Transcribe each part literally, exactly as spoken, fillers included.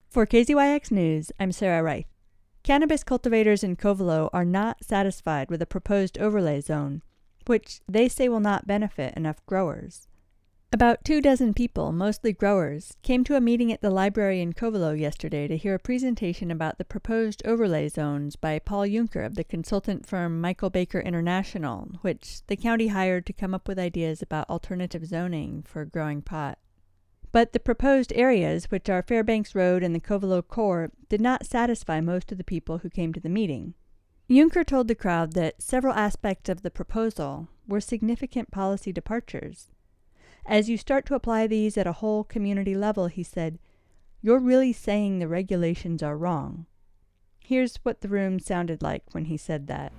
For K Z Y X News, I'm Sarah Reif. Cannabis cultivators in Covelo are not satisfied with a proposed overlay zone, which they say will not benefit enough growers. About two dozen people, mostly growers, came to a meeting at the library in Covelo yesterday to hear a presentation about the proposed overlay zones by Paul Juncker of the consultant firm Michael Baker International, which the county hired to come up with ideas about alternative zoning for growing pot. But the proposed areas, which are Fairbanks Road and the Covelo core, did not satisfy most of the people who came to the meeting. Juncker told the crowd that several aspects of the proposal were significant policy departures. As you start to apply these at a whole community level, he said, you're really saying the regulations are wrong. Here's what the room sounded like when he said that.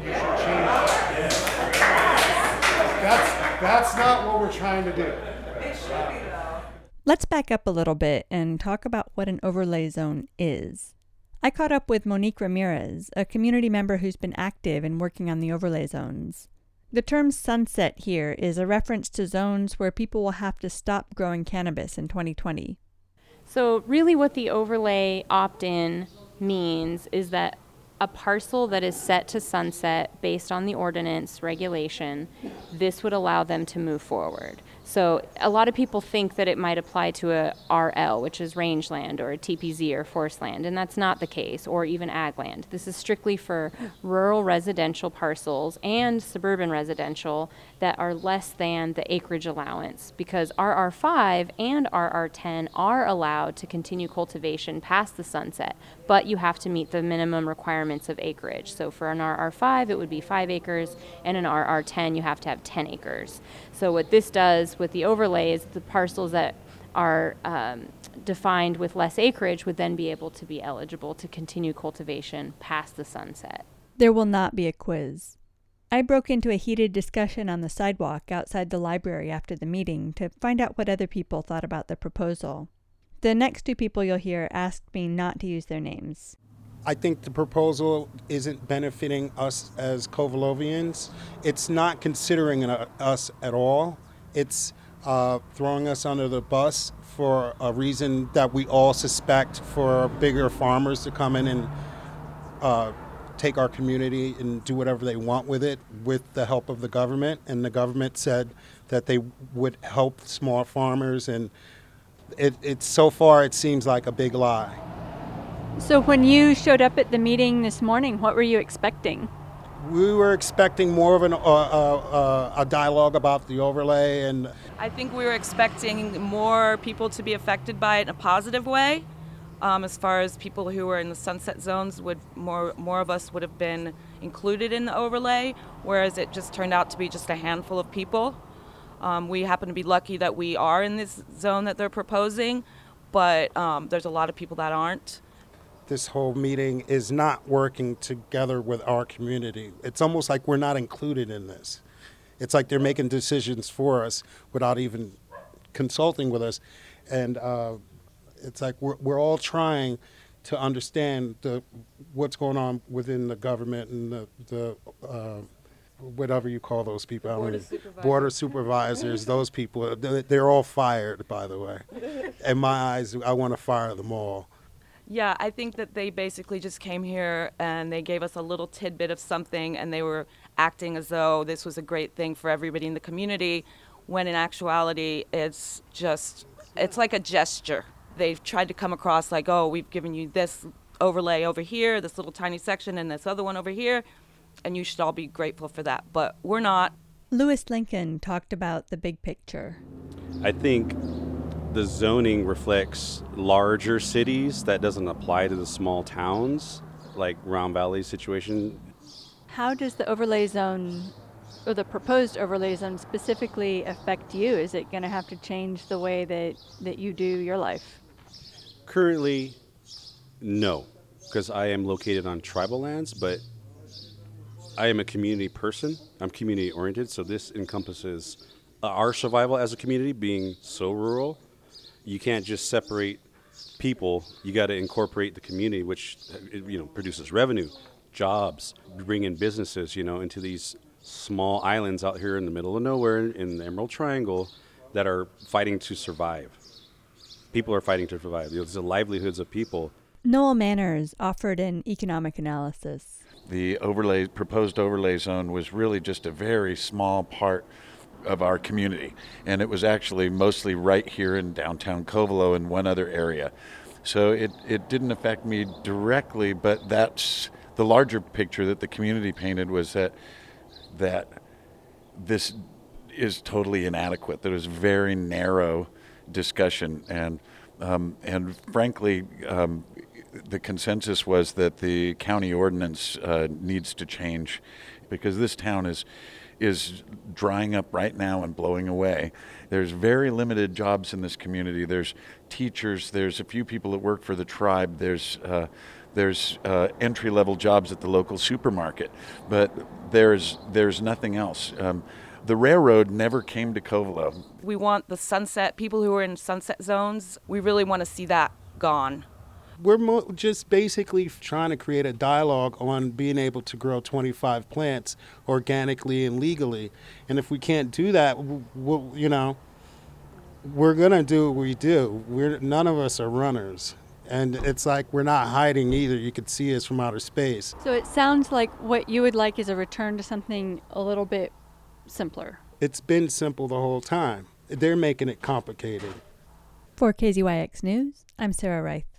That's, that's not what we're trying to do. It should be, though. Let's back up a little bit and talk about what an overlay zone is. I caught up with Monique Ramirez, a community member who's been active in working on the overlay zones. The term sunset here is a reference to zones where people will have to stop growing cannabis in twenty twenty. So really what the overlay opt-in means is that a parcel that is set to sunset based on the ordinance regulation, this would allow them to move forward. So a lot of people think that it might apply to a R L, which is rangeland, or a T P Z or forest land, and that's not the case, or even ag land. This is strictly for rural residential parcels and suburban residential that are less than the acreage allowance, because R R five and R R ten are allowed to continue cultivation past the sunset, but you have to meet the minimum requirements of acreage. So for an R R five, it would be five acres, and an R R ten, you have to have ten acres. So what this does with the overlay is the parcels that are um, defined with less acreage would then be able to be eligible to continue cultivation past the sunset. There will not be a quiz. I broke into a heated discussion on the sidewalk outside the library after the meeting to find out what other people thought about the proposal. The next two people you'll hear asked me not to use their names. I think the proposal isn't benefiting us as Covelovians. It's not considering us at all. It's uh, throwing us under the bus for a reason that we all suspect, for bigger farmers to come in and uh, take our community and do whatever they want with it with the help of the government. And the government said that they would help small farmers, and it, it so far it seems like a big lie. So when you showed up at the meeting this morning, what were you expecting? We were expecting more of an, uh, uh, a dialogue about the overlay. And I think we were expecting more people to be affected by it in a positive way. Um, as far as people who were in the sunset zones, would more more of us would have been included in the overlay, whereas it just turned out to be just a handful of people. Um, we happen to be lucky that we are in this zone that they're proposing, but um, there's a lot of people that aren't. This whole meeting is not working together with our community. It's almost like we're not included in this. It's like they're making decisions for us without even consulting with us. And uh, it's like we're, we're all trying to understand the, what's going on within the government and the, the uh, whatever you call those people. Board I mean, of supervisors. Board of supervisors, those people, they're all fired, by the way. In my eyes, I want to fire them all. Yeah, I think that they basically just came here and they gave us a little tidbit of something, and they were acting as though this was a great thing for everybody in the community, when in actuality it's just, it's like a gesture. They've tried to come across like, oh, we've given you this overlay over here, this little tiny section, and this other one over here, and you should all be grateful for that. But we're not. Lewis Lincoln talked about the big picture. I think the zoning reflects larger cities. That doesn't apply to the small towns, like Round Valley situation. How does the overlay zone, or the proposed overlay zone specifically, affect you? Is it going to have to change the way that, that you do your life? Currently, no, because I am located on tribal lands, but I am a community person. I'm community oriented, so this encompasses our survival as a community, being so rural. You can't just separate people. You got to incorporate the community, which, you know, produces revenue, jobs, bring in businesses, you know, into these small islands out here in the middle of nowhere in the Emerald Triangle that are fighting to survive. people are fighting to survive. You know, it's the livelihoods of people. Noel Manners offered an economic analysis. The overlay, proposed overlay zone was really just a very small part of our community, and it was actually mostly right here in downtown Covelo and one other area. So it, it didn't affect me directly, but that's the larger picture that the community painted, was that that this is totally inadequate. There was very narrow discussion, and um, and frankly, um, the consensus was that the county ordinance uh, needs to change, because this town is is drying up right now and blowing away. There's very limited jobs in this community. There's teachers, there's a few people that work for the tribe, there's uh, there's uh, entry-level jobs at the local supermarket, but there's there's nothing else. Um, the railroad never came to Covelo. We want the sunset, people who are in sunset zones, we really want to see that gone. We're mo- just basically trying to create a dialogue on being able to grow twenty-five plants organically and legally. And if we can't do that, w- w- you know, we're going to do what we do. We're none of us are runners. And it's like we're not hiding either. You could see us from outer space. So it sounds like what you would like is a return to something a little bit simpler. It's been simple the whole time. They're making it complicated. For K Z Y X News, I'm Sarah Reith.